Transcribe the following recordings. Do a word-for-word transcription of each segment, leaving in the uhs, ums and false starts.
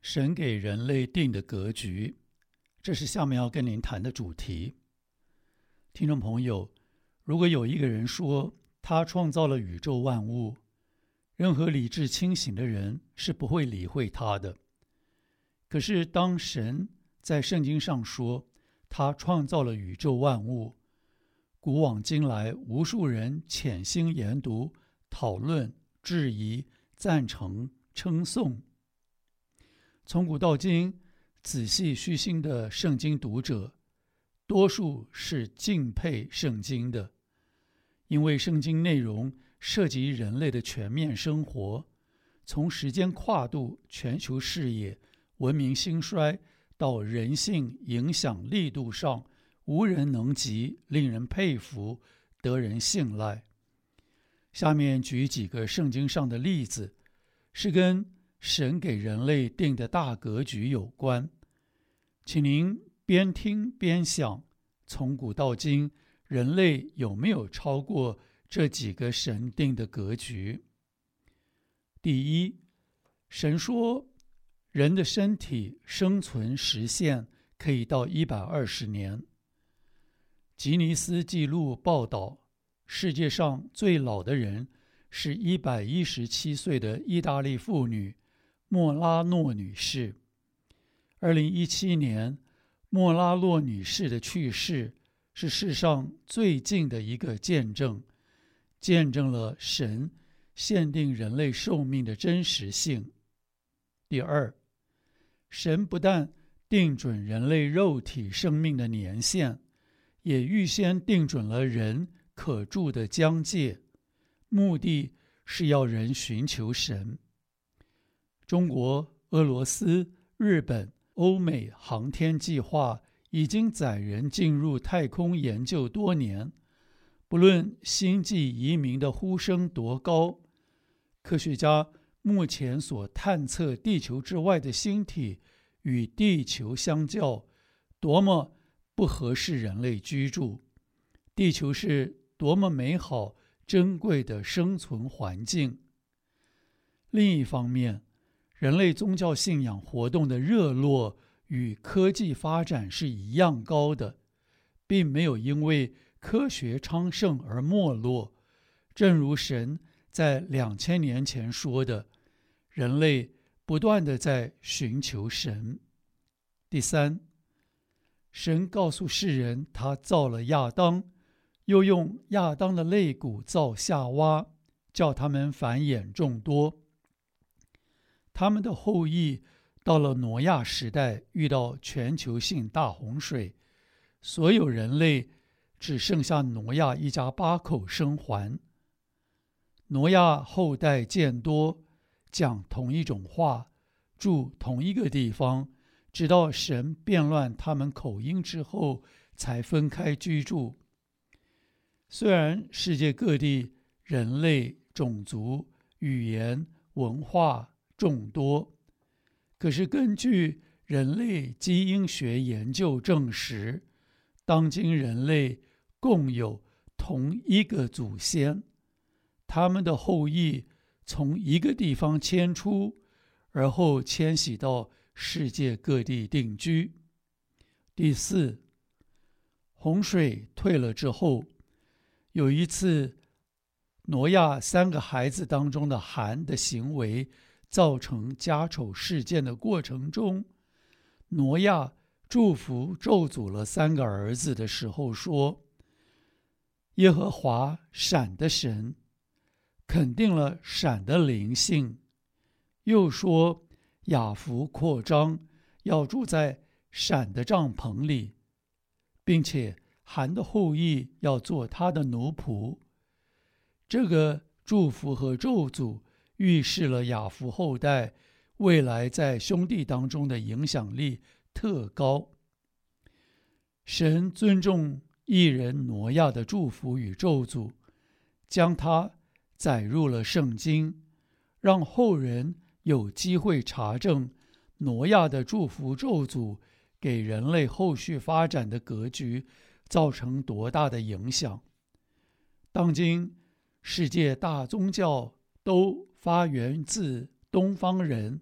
神给人类定的格局，这是下面要跟您谈的主题。听众朋友，如果有一个人说他创造了宇宙万物，任何理智清醒的人是不会理会他的。可是当神在圣经上说他创造了宇宙万物，古往今来无数人潜心研读、讨论、质疑、赞成、称颂。从古到今，仔细虚心的圣经读者，多数是敬佩圣经的，因为圣经内容涉及人类的全面生活，从时间跨度、全球视野、文明兴衰到人性影响力度上，无人能及，令人佩服，得人信赖。下面举几个圣经上的例子，是跟神给人类定的大格局有关，请您边听边想，从古到今，人类有没有超过这几个神定的格局？第一，神说人的身体生存时限可以到一百二十年。吉尼斯纪录报道，世界上最老的人是一百一十七岁的意大利妇女莫拉诺女士。二零一七年，莫拉诺女士的去世是世上最近的一个见证，见证了神限定人类寿命的真实性。第二，神不但定准人类肉体生命的年限，也预先定准了人可住的疆界，目的是要人寻求神。中国、俄罗斯、日本、欧美航天计划已经载人进入太空研究多年，不论星际移民的呼声多高，科学家目前所探测地球之外的星体与地球相较，多么不合适人类居住，地球是多么美好珍贵的生存环境。另一方面，人类宗教信仰活动的热络与科技发展是一样高的，并没有因为科学昌盛而没落。正如神在两千年前说的，人类不断地在寻求神。第三，神告诉世人他造了亚当，又用亚当的肋骨造夏娃，叫他们繁衍众多。他们的后裔到了挪亚时代，遇到全球性大洪水，所有人类只剩下挪亚一家八口生还。挪亚后代渐多，讲同一种话，住同一个地方，直到神变乱他们口音之后，才分开居住。虽然世界各地人类、种族、语言、文化众多，可是根据人类基因学研究证实，当今人类共有同一个祖先，他们的后裔从一个地方迁出，而后迁徙到世界各地定居。第四，洪水退了之后，有一次挪亚三个孩子当中的含的行为造成家丑事件的过程中，挪亚祝福咒诅了三个儿子的时候说，耶和华闪的神肯定了闪的灵性，又说雅弗扩张，要住在闪的帐篷里，并且含的后裔要做他的奴仆。这个祝福和咒诅预示了雅弗后代未来在兄弟当中的影响力特高。神尊重一人挪亚的祝福与咒诅，将它载入了圣经，让后人有机会查证挪亚的祝福咒诅给人类后续发展的格局造成多大的影响。当今世界大宗教都发源自东方人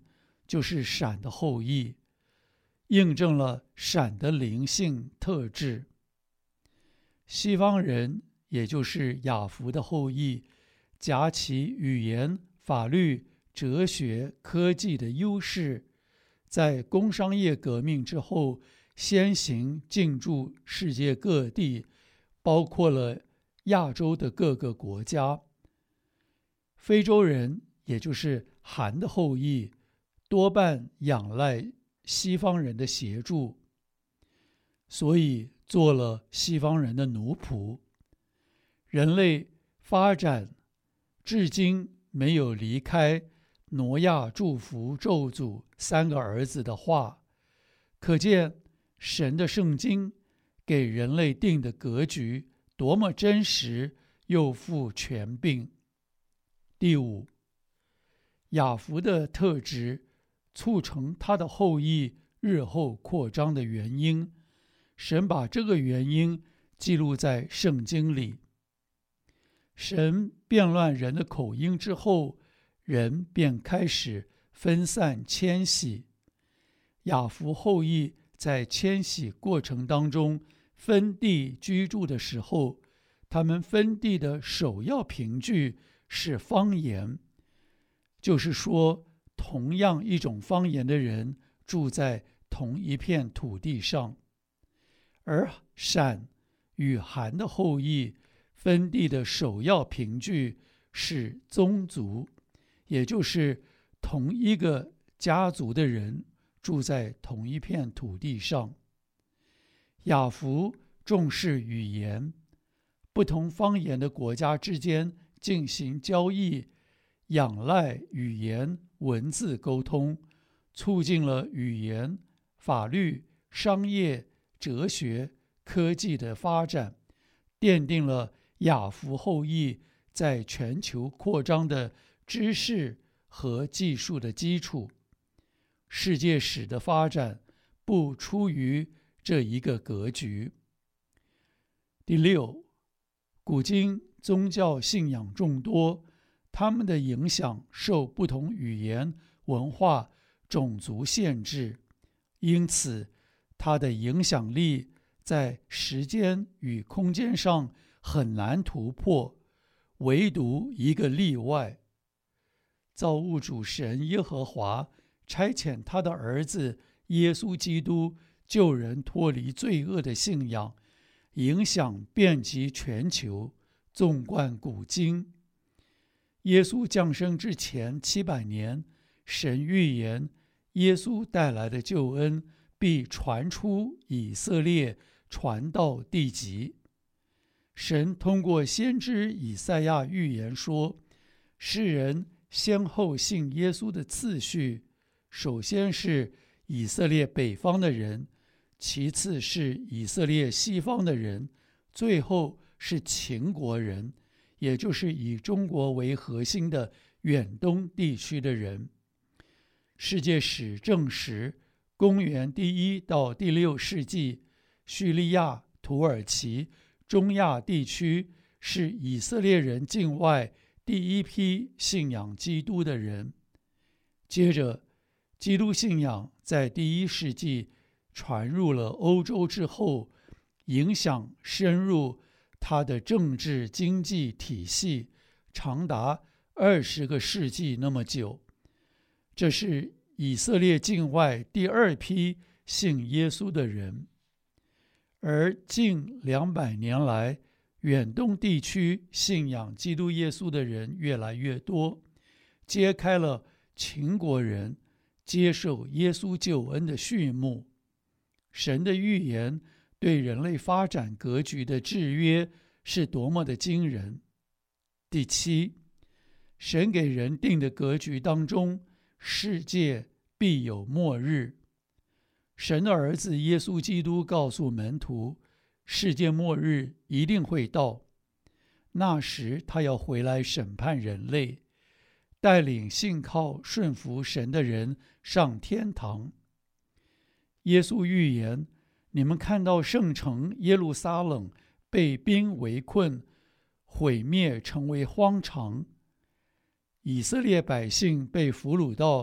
就是闪的后裔，印证了闪的灵性特质。西方人，也就是雅弗的后裔，夹其语言、法律、哲学、科技的优势，在工商业革命之后先行进驻世界各地，包括了亚洲的各个国家。非洲人，也就是韩的后裔，多半仰赖西方人的协助，所以做了西方人的奴仆。人类发展至今没有离开挪亚祝福咒诅三个儿子的话，可见神的圣经给人类定的格局多么真实又富权柄。第五，雅弗的特质促成他的后裔日后扩张的原因，神把这个原因记录在圣经里。神变乱人的口音之后，人便开始分散迁徙。雅弗后裔在迁徙过程当中分地居住的时候，他们分地的首要凭据是方言，就是说同样一种方言的人住在同一片土地上。而闪与韩的后裔分地的首要凭据是宗族，也就是同一个家族的人住在同一片土地上。雅弗重视语言，不同方言的国家之间进行交易，仰赖语言文字沟通，促进了语言、法律、商业、哲学、科技的发展，奠定了雅弗后裔在全球扩张的知识和技术的基础。世界史的发展不出于这一个格局。第六，古今宗教信仰众多，他们的影响受不同语言、文化、种族限制，因此它的影响力在时间与空间上很难突破，唯独一个例外。造物主神耶和华差遣他的儿子耶稣基督救人脱离罪恶的信仰，影响遍及全球，纵贯古今。耶稣降生之前七百年，神预言耶稣带来的救恩必传出以色列，传到地极。神通过先知以赛亚预言说，世人先后信耶稣的次序，首先是以色列北方的人，其次是以色列西方的人，最后是秦国人，也就是以中国为核心的远东地区的人。世界史证实，公元第一到第六世纪，叙利亚、土耳其、中亚地区是以色列人境外第一批信仰基督的人。接着，基督信仰在第一世纪传入了欧洲之后，影响深入它的政治经济体系，长达二十个世纪那么久。这是以色列境外第二批信耶稣的人。而近两百年来，远东地区信仰基督耶稣的人越来越多，揭开了秦国人接受耶稣救恩的序幕。神的预言对人类发展格局的制约是多么的惊人。第七，神给人定的格局当中，世界必有末日。神的儿子耶稣基督告诉门徒，世界末日一定会到，那时他要回来审判人类，带领信靠顺服神的人上天堂。耶稣预言，你们看到圣城耶路撒冷被兵围困，毁灭成为荒场，以色列百姓被俘虏到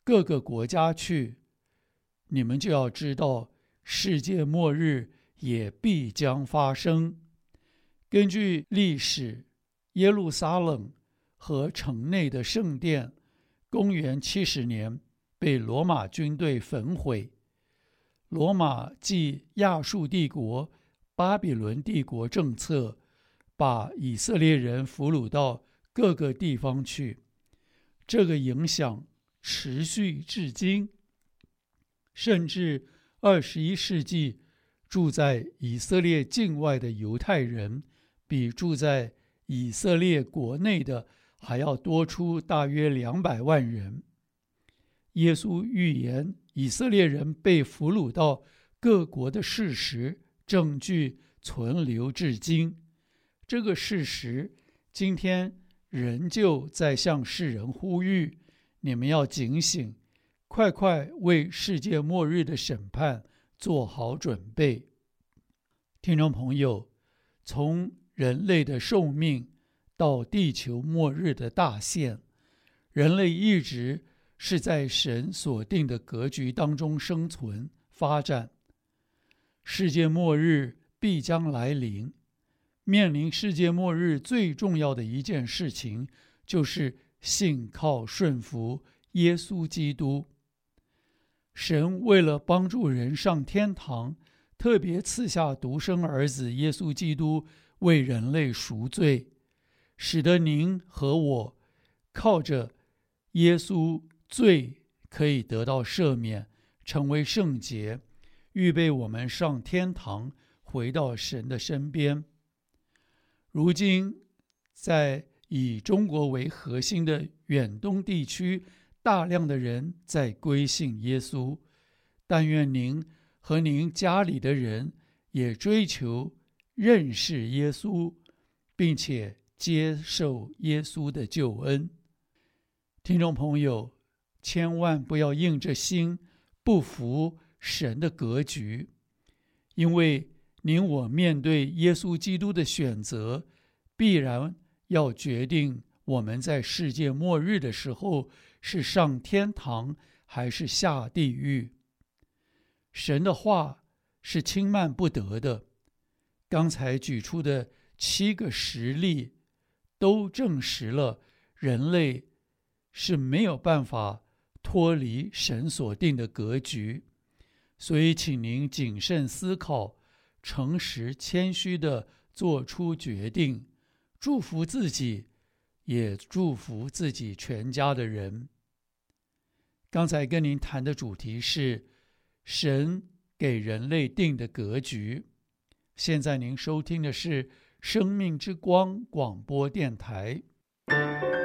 各个国家去，你们就要知道，世界末日也必将发生。根据历史，耶路撒冷和城内的圣殿，公元七十年被罗马军队焚毁。罗马继亚述帝国、巴比伦帝国政策，把以色列人俘虏到各个地方去，这个影响持续至今，甚至二十一世纪，住在以色列境外的犹太人，比住在以色列国内的还要多出大约两百万人。耶稣预言以色列人被俘虏到各国的事实证据存留至今，这个事实今天仍旧在向世人呼吁，你们要警醒，快快为世界末日的审判做好准备。听众朋友，从人类的寿命到地球末日的大限，人类一直是在神所定的格局当中生存发展。世界末日必将来临，面临世界末日最重要的一件事情，就是信靠顺服耶稣基督。神为了帮助人上天堂，特别赐下独生儿子耶稣基督为人类赎罪，使得您和我靠着耶稣罪可以得到赦免，成为圣洁，预备我们上天堂，回到神的身边。如今在以中国为核心的远东地区，大量的人在归信耶稣，但愿您和您家里的人也追求认识耶稣，并且接受耶稣的救恩。听众朋友，千万不要硬着心不服神的格局，因为您我面对耶稣基督的选择，必然要决定我们在世界末日的时候是上天堂还是下地狱。神的话是轻慢不得的，刚才举出的七个实例都证实了人类是没有办法脱离神所定的格局。所以请您谨慎思考，诚实谦虚地做出决定，祝福自己，也祝福自己全家的人。刚才跟您谈的主题是神给人类定的格局。现在您收听的是生命之光广播电台。